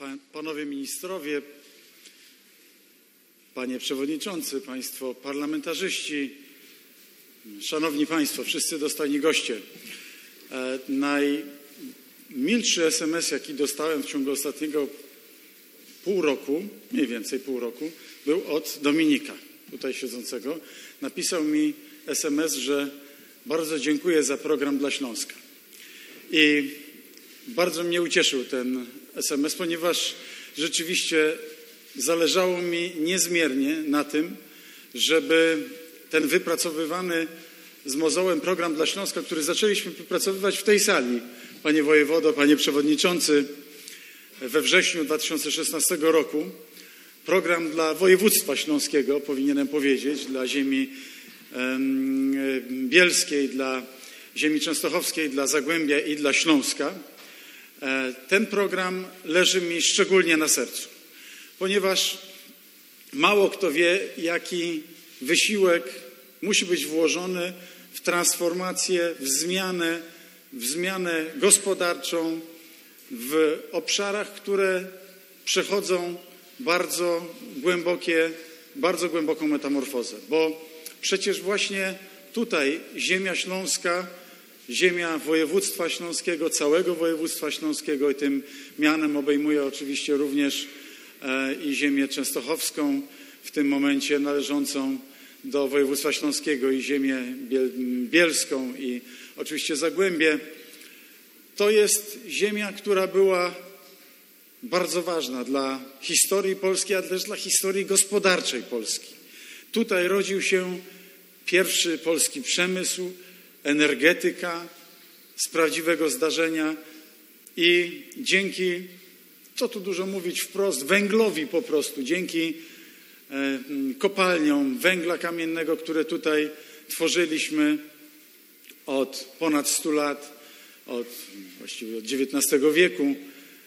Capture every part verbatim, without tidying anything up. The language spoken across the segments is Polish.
Panowie ministrowie, panie przewodniczący, państwo parlamentarzyści, szanowni państwo, wszyscy dostojni goście. Najmilszy es em es, jaki dostałem w ciągu ostatniego pół roku, mniej więcej pół roku, był od Dominika, tutaj siedzącego. Napisał mi es em es, że bardzo dziękuję za program dla Śląska. I bardzo mnie ucieszył ten es em es, ponieważ rzeczywiście zależało mi niezmiernie na tym, żeby ten wypracowywany z mozołem program dla Śląska, który zaczęliśmy wypracowywać w tej sali, panie wojewodo, panie przewodniczący, we wrześniu dwa tysiące szesnastego roku, program dla województwa śląskiego, powinienem powiedzieć, dla ziemi bielskiej, dla ziemi częstochowskiej, dla Zagłębia i dla Śląska. Ten program leży mi szczególnie na sercu, ponieważ mało kto wie, jaki wysiłek musi być włożony w transformację, w zmianę, w zmianę gospodarczą w obszarach, które przechodzą bardzo głębokie, bardzo głęboką metamorfozę, bo przecież właśnie tutaj ziemia śląska, ziemia województwa śląskiego, całego województwa śląskiego i tym mianem obejmuje oczywiście również i ziemię częstochowską, w tym momencie należącą do województwa śląskiego i ziemię bielską i oczywiście Zagłębie. To jest ziemia, która była bardzo ważna dla historii Polski, ale też dla historii gospodarczej Polski. Tutaj rodził się pierwszy polski przemysł, energetyka z prawdziwego zdarzenia i dzięki, co tu dużo mówić wprost, węglowi po prostu, dzięki kopalniom węgla kamiennego, które tutaj tworzyliśmy od ponad stu lat, od, właściwie od dziewiętnastego wieku,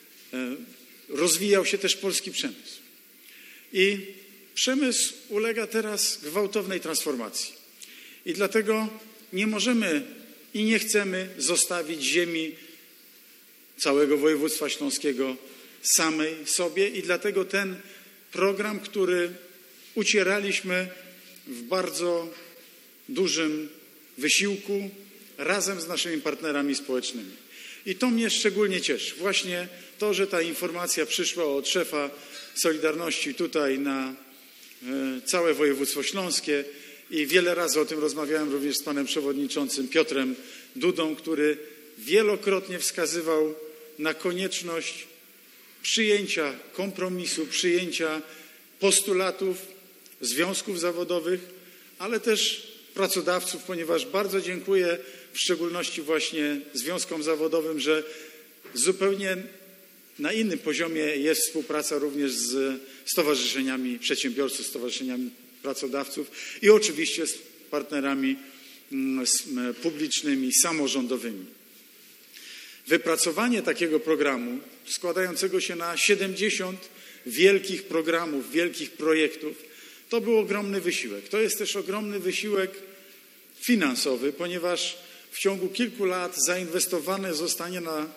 rozwijał się też polski przemysł. I przemysł ulega teraz gwałtownej transformacji. I dlatego nie możemy i nie chcemy zostawić ziemi całego województwa śląskiego samej sobie i dlatego ten program, który ucieraliśmy w bardzo dużym wysiłku razem z naszymi partnerami społecznymi. I to mnie szczególnie cieszy. Właśnie to, że ta informacja przyszła od szefa Solidarności tutaj na całe województwo śląskie i wiele razy o tym rozmawiałem również z panem przewodniczącym Piotrem Dudą, który wielokrotnie wskazywał na konieczność przyjęcia kompromisu, przyjęcia postulatów związków zawodowych, ale też pracodawców, ponieważ bardzo dziękuję w szczególności właśnie związkom zawodowym, że zupełnie na innym poziomie jest współpraca również z stowarzyszeniami przedsiębiorców, stowarzyszeniami pracodawców i oczywiście z partnerami publicznymi, samorządowymi. Wypracowanie takiego programu składającego się na siedemdziesiąt wielkich programów, wielkich projektów, to był ogromny wysiłek. To jest też ogromny wysiłek finansowy, ponieważ w ciągu kilku lat zainwestowane zostanie na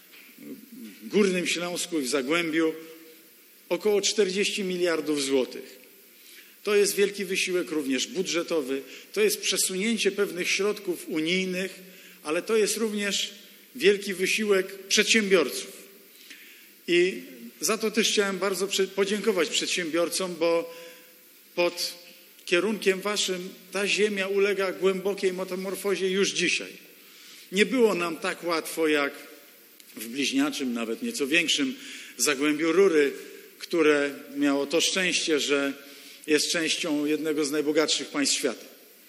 Górnym Śląsku i w Zagłębiu około czterdzieści miliardów złotych. To jest wielki wysiłek również budżetowy, to jest przesunięcie pewnych środków unijnych, ale to jest również wielki wysiłek przedsiębiorców. I za to też chciałem bardzo podziękować przedsiębiorcom, bo pod kierunkiem waszym ta ziemia ulega głębokiej metamorfozie już dzisiaj. Nie było nam tak łatwo jak w bliźniaczym, nawet nieco większym Zagłębiu Rury, które miało to szczęście, że jest częścią jednego z najbogatszych państw świata.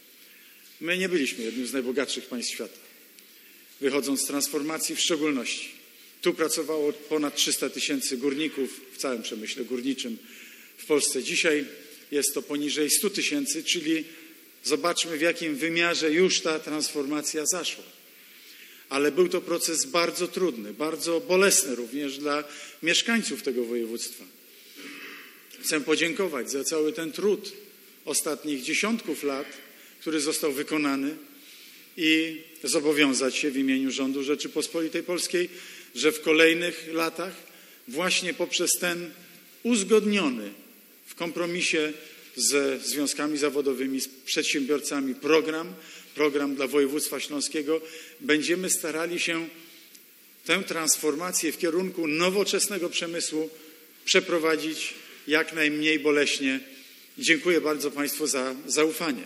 My nie byliśmy jednym z najbogatszych państw świata, wychodząc z transformacji w szczególności. Tu pracowało ponad trzysta tysięcy górników w całym przemyśle górniczym w Polsce. Dzisiaj jest to poniżej stu tysięcy, czyli zobaczmy, w jakim wymiarze już ta transformacja zaszła. Ale był to proces bardzo trudny, bardzo bolesny również dla mieszkańców tego województwa. Chcę podziękować za cały ten trud ostatnich dziesiątków lat, który został wykonany i zobowiązać się w imieniu rządu Rzeczypospolitej Polskiej, że w kolejnych latach właśnie poprzez ten uzgodniony w kompromisie ze związkami zawodowymi, z przedsiębiorcami program, program dla województwa śląskiego, będziemy starali się tę transformację w kierunku nowoczesnego przemysłu przeprowadzić jak najmniej boleśnie. Dziękuję bardzo Państwu za zaufanie.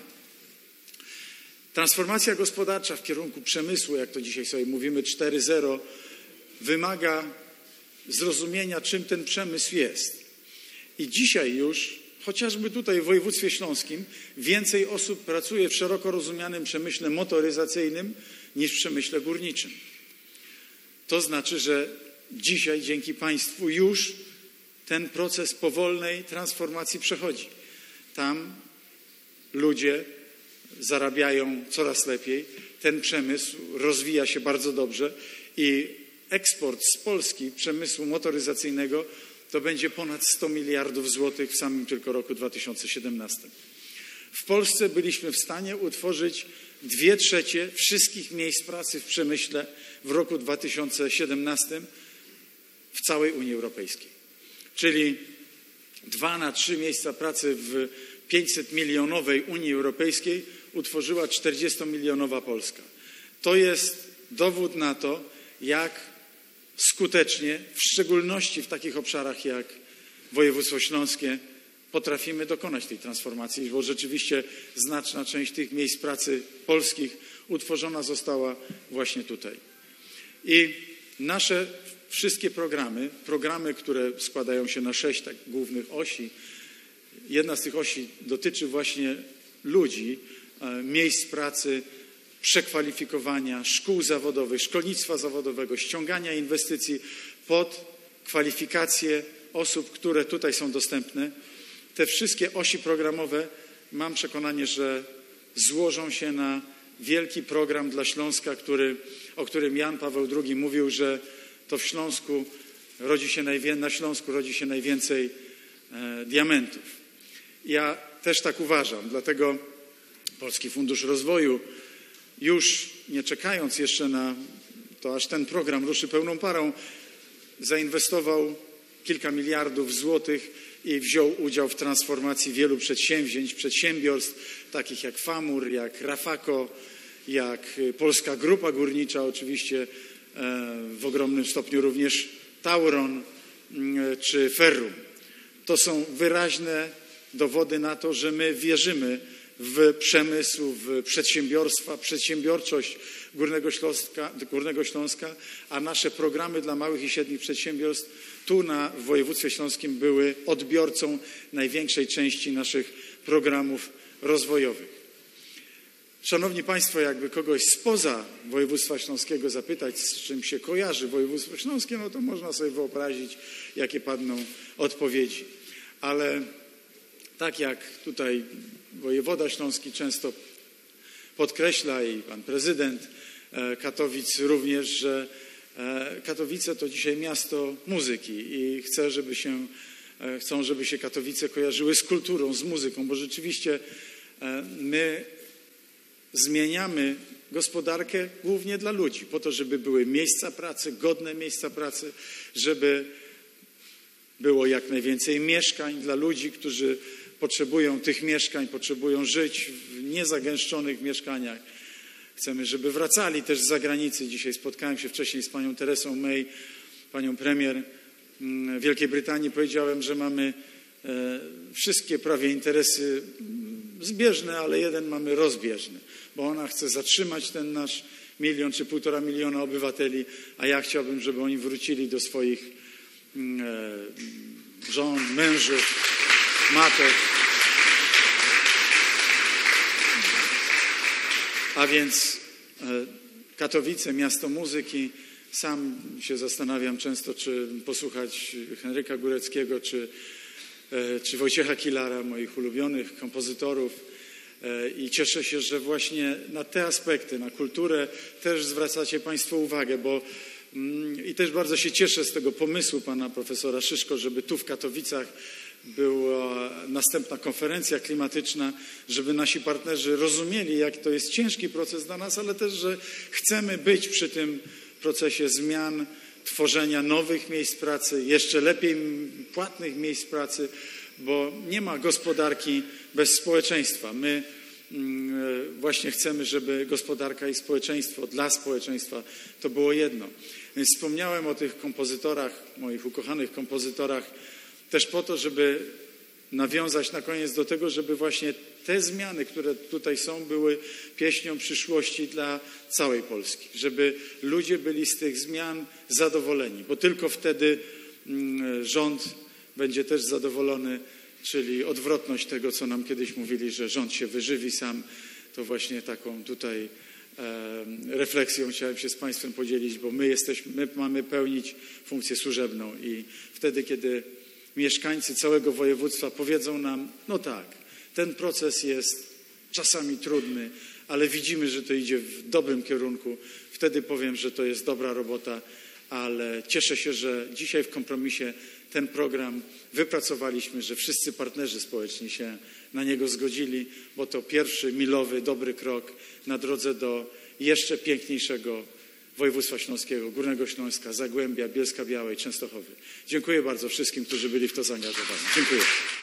Transformacja gospodarcza w kierunku przemysłu, jak to dzisiaj sobie mówimy, cztery zero, wymaga zrozumienia, czym ten przemysł jest. I dzisiaj już, chociażby tutaj w województwie śląskim, więcej osób pracuje w szeroko rozumianym przemyśle motoryzacyjnym niż w przemyśle górniczym. To znaczy, że dzisiaj dzięki Państwu już ten proces powolnej transformacji przechodzi. Tam ludzie zarabiają coraz lepiej, ten przemysł rozwija się bardzo dobrze i eksport z Polski przemysłu motoryzacyjnego to będzie ponad sto miliardów złotych w samym tylko roku dwa tysiące siedemnastym. W Polsce byliśmy w stanie utworzyć dwie trzecie wszystkich miejsc pracy w przemyśle w roku dwa tysiące siedemnastym w całej Unii Europejskiej. Czyli dwa na trzy miejsca pracy w pięćset milionowej Unii Europejskiej utworzyła czterdziestomilionowa Polska. To jest dowód na to, jak skutecznie, w szczególności w takich obszarach jak województwo śląskie, potrafimy dokonać tej transformacji, bo rzeczywiście znaczna część tych miejsc pracy polskich utworzona została właśnie tutaj. I nasze wszystkie programy, programy, które składają się na sześć tak głównych osi, jedna z tych osi dotyczy właśnie ludzi, miejsc pracy, przekwalifikowania, szkół zawodowych, szkolnictwa zawodowego, ściągania inwestycji pod kwalifikacje osób, które tutaj są dostępne. Te wszystkie osi programowe, mam przekonanie, że złożą się na wielki program dla Śląska, który, o którym Jan Paweł drugi mówił, że to w Śląsku rodzi się najwię- na Śląsku rodzi się najwięcej e, diamentów. Ja też tak uważam, dlatego Polski Fundusz Rozwoju, już nie czekając jeszcze na to, aż ten program ruszy pełną parą, zainwestował kilka miliardów złotych i wziął udział w transformacji wielu przedsięwzięć, przedsiębiorstw, takich jak Famur, jak Rafako, jak Polska Grupa Górnicza, oczywiście w ogromnym stopniu również Tauron czy Ferrum. To są wyraźne dowody na to, że my wierzymy w przemysł, w przedsiębiorstwa, przedsiębiorczość Górnego Śląska, Górnego Śląska, a nasze programy dla małych i średnich przedsiębiorstw tu na w województwie śląskim były odbiorcą największej części naszych programów rozwojowych. Szanowni Państwo, jakby kogoś spoza województwa śląskiego zapytać, z czym się kojarzy województwo śląskie, no to można sobie wyobrazić, jakie padną odpowiedzi. Ale tak jak tutaj wojewoda śląski często podkreśla i pan prezydent Katowic również, że Katowice to dzisiaj miasto muzyki i chce, żeby się, chcą, żeby się Katowice kojarzyły z kulturą, z muzyką, bo rzeczywiście my zmieniamy gospodarkę głównie dla ludzi, po to, żeby były miejsca pracy, godne miejsca pracy, żeby było jak najwięcej mieszkań dla ludzi, którzy potrzebują tych mieszkań, potrzebują żyć w niezagęszczonych mieszkaniach. Chcemy, żeby wracali też z zagranicy. Dzisiaj spotkałem się wcześniej z panią Teresą May, panią premier Wielkiej Brytanii. Powiedziałem, że mamy wszystkie prawie interesy zbieżne, ale jeden mamy rozbieżny, bo ona chce zatrzymać ten nasz milion czy półtora miliona obywateli, a ja chciałbym, żeby oni wrócili do swoich żon, mężów, matek. A więc Katowice, miasto muzyki. Sam się zastanawiam często, czy posłuchać Henryka Góreckiego, czy, czy Wojciecha Kilara, moich ulubionych kompozytorów. I cieszę się, że właśnie na te aspekty, na kulturę też zwracacie Państwo uwagę, bo i też bardzo się cieszę z tego pomysłu pana profesora Szyszko, żeby tu w Katowicach była następna konferencja klimatyczna, żeby nasi partnerzy rozumieli, jak to jest ciężki proces dla nas, ale też, że chcemy być przy tym procesie zmian tworzenia nowych miejsc pracy, jeszcze lepiej płatnych miejsc pracy, bo nie ma gospodarki bez społeczeństwa. My właśnie chcemy, żeby gospodarka i społeczeństwo, dla społeczeństwa to było jedno. Więc wspomniałem o tych kompozytorach, moich ukochanych kompozytorach, też po to, żeby nawiązać na koniec do tego, żeby właśnie te zmiany, które tutaj są, były pieśnią przyszłości dla całej Polski. Żeby ludzie byli z tych zmian zadowoleni, bo tylko wtedy rząd będzie też zadowolony, czyli odwrotność tego, co nam kiedyś mówili, że rząd się wyżywi sam. To właśnie taką tutaj e, refleksją chciałem się z Państwem podzielić, bo my jesteśmy, my mamy pełnić funkcję służebną i wtedy, kiedy mieszkańcy całego województwa powiedzą nam, no tak, ten proces jest czasami trudny, ale widzimy, że to idzie w dobrym kierunku, wtedy powiem, że to jest dobra robota, ale cieszę się, że dzisiaj w kompromisie ten program wypracowaliśmy, że wszyscy partnerzy społeczni się na niego zgodzili, bo to pierwszy milowy, dobry krok na drodze do jeszcze piękniejszego województwa śląskiego, Górnego Śląska, Zagłębia, Bielska-Białej, Częstochowy. Dziękuję bardzo wszystkim, którzy byli w to zaangażowani. Dziękuję.